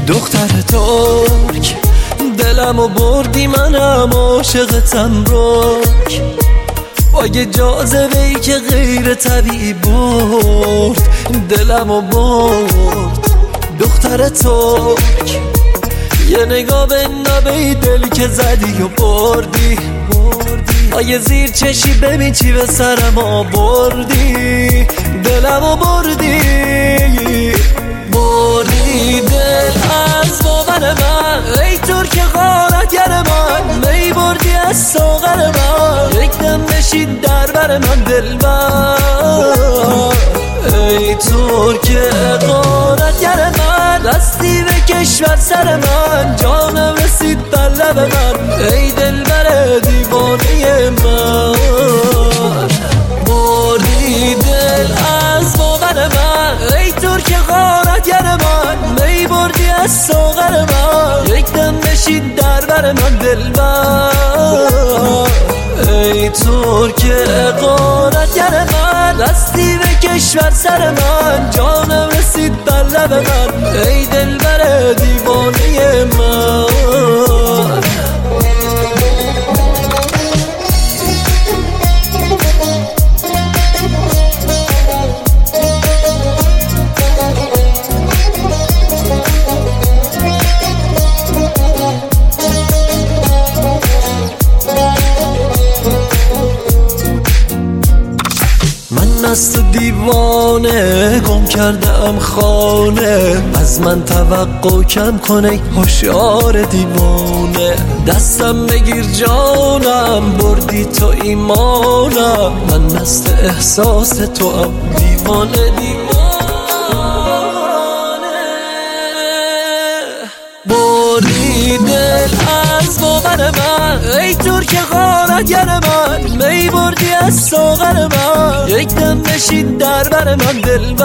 دختر ترک دلمو بردی، منم عاشقتم رک، با یه جاذبه‌ای که غیر طبیعی برد دلمو برد. دختر ترک یه نگاه به نبی دل که زدی و بردی، با یه زیر چشی ببین چی به سرم آوردی، دلمو بردی دل از باور من. ای ترک غارتگر من، می بردی از ساغر من، یک دم نشین در بر من دلبر. ای ترک غارتگر من، دستی به کشور سر من، جانم رسید بر لب من، ای دلبر دیوانه من. بردی دل از باور من، ای ترک غارتگر من، می بردی از ساغر من، یک دم نشین در بر من دلبر. ای ترک غارتگر من، دستی به کشور سر من، جانم رسید بر لب من، ای دلبر دیوانه من. از تو دیوانه گم کردم خانه، از من توقع کم کنه هوشیار دیوانه. دستم بگیر جانم، بردی تو ایمانم، من مست احساس تو هم دیوانه بردی دل از باور من. ای ترک غارتگر من، می بردی از ساغر من، یک دم نشین در بر من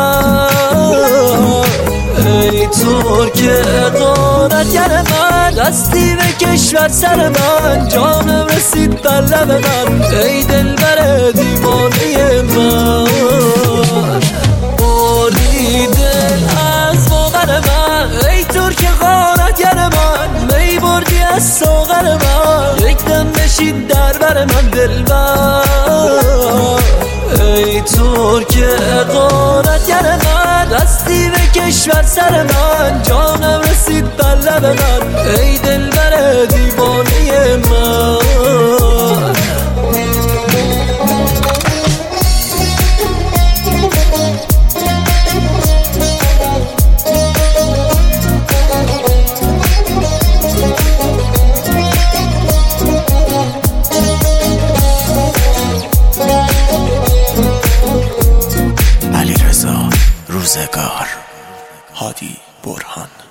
دلبر. ای ترک غارتگر من، دستی به کشور سر من، جانم رسید بر لب من، ای دلبر دیوانه من. بردی دل از باور من، ای ترک غارتگر من، می بردی از ساغر من، یک دم نشین در بر من دلبر. ای ترک غارتگر من، دستی به کشور سر من، جانم رسید بر لب من، ای دلبر دیوانه من. روزگار، هادی برهان.